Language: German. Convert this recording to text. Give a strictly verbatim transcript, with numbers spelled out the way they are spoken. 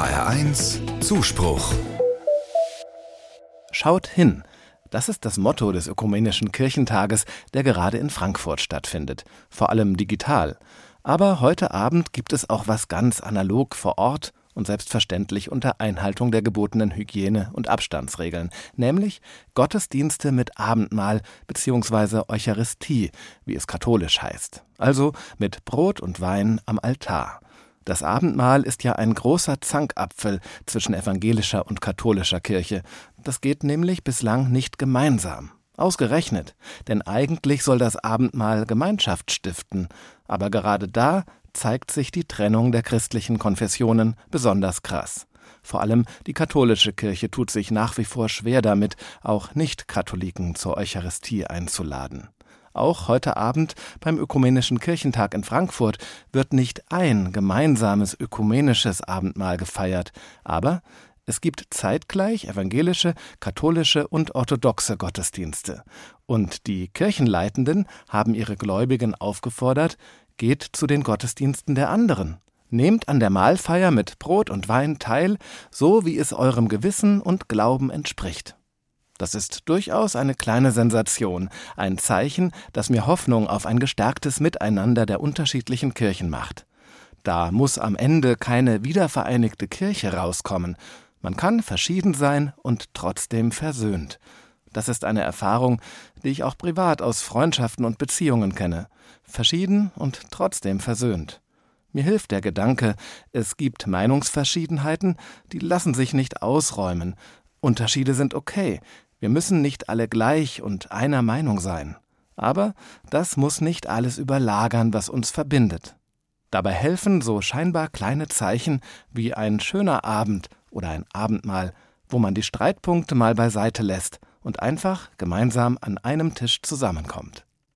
H R eins Zuspruch. Schaut hin. Das ist das Motto des Ökumenischen Kirchentages, der gerade in Frankfurt stattfindet. Vor allem digital. Aber heute Abend gibt es auch was ganz analog vor Ort und selbstverständlich unter Einhaltung der gebotenen Hygiene- und Abstandsregeln, nämlich Gottesdienste mit Abendmahl bzw. Eucharistie, wie es katholisch heißt. Also mit Brot und Wein am Altar. Das Abendmahl ist ja ein großer Zankapfel zwischen evangelischer und katholischer Kirche. Das geht nämlich bislang nicht gemeinsam. Ausgerechnet, denn eigentlich soll das Abendmahl Gemeinschaft stiften. Aber gerade da zeigt sich die Trennung der christlichen Konfessionen besonders krass. Vor allem die katholische Kirche tut sich nach wie vor schwer damit, auch Nicht-Katholiken zur Eucharistie einzuladen. Auch heute Abend beim Ökumenischen Kirchentag in Frankfurt wird nicht ein gemeinsames ökumenisches Abendmahl gefeiert, aber es gibt zeitgleich evangelische, katholische und orthodoxe Gottesdienste. Und die Kirchenleitenden haben ihre Gläubigen aufgefordert, geht zu den Gottesdiensten der anderen. Nehmt an der Mahlfeier mit Brot und Wein teil, so wie es eurem Gewissen und Glauben entspricht. Das ist durchaus eine kleine Sensation, ein Zeichen, das mir Hoffnung auf ein gestärktes Miteinander der unterschiedlichen Kirchen macht. Da muss am Ende keine wiedervereinigte Kirche rauskommen. Man kann verschieden sein und trotzdem versöhnt. Das ist eine Erfahrung, die ich auch privat aus Freundschaften und Beziehungen kenne. Verschieden und trotzdem versöhnt. Mir hilft der Gedanke, es gibt Meinungsverschiedenheiten, die lassen sich nicht ausräumen. Unterschiede sind okay. Wir müssen nicht alle gleich und einer Meinung sein. Aber das muss nicht alles überlagern, was uns verbindet. Dabei helfen so scheinbar kleine Zeichen wie ein schöner Abend oder ein Abendmahl, wo man die Streitpunkte mal beiseite lässt und einfach gemeinsam an einem Tisch zusammenkommt.